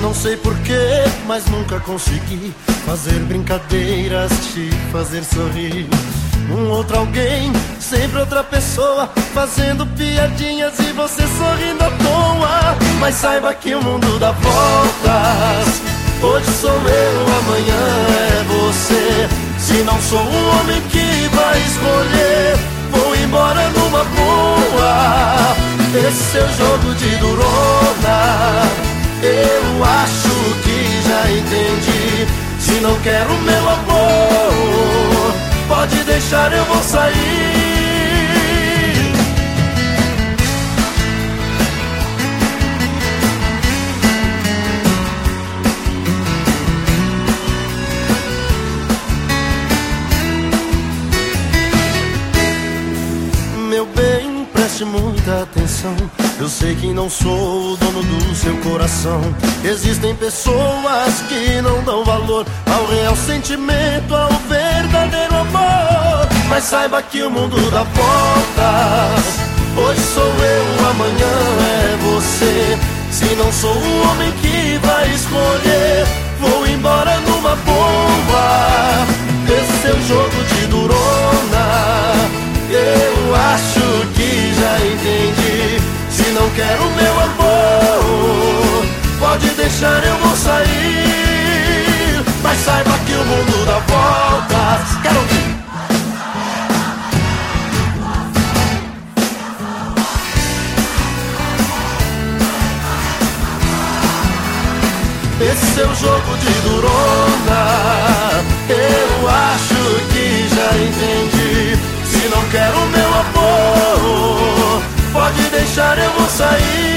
Não sei porquê, mas nunca consegui fazer brincadeiras, te fazer sorrir. Outro alguém, sempre outra pessoa, fazendo piadinhas e você sorrindo à toa. Mas saiba que o mundo dá voltas. Hoje sou eu, amanhã é você. Se não sou o homem que vai escolher, vou embora numa boa. Esse seu jogo de durona, eu acho que já entendi. Se não quer o meu amor, pode deixar, eu vou sair. Meu bem, preste muita atenção. Eu sei que não sou o dono do seu coração. Existem pessoas que não dão valor ao real sentimento, ao verdadeiro amor. Mas saiba que o mundo dá voltas. Hoje sou eu, amanhã é você. Se não sou o homem que vai escolher, vou embora numa boa. Esse seu jogo de durona, eu acho que já entendi. Se não quer o meu amor, pode deixar, eu vou sair. Mas saiba que o mundo dá voltas. Quero ouvir. Esse seu jogo de durona, eu acho que já entendi. Se não quer o meu amor, pode deixar, eu vou sair.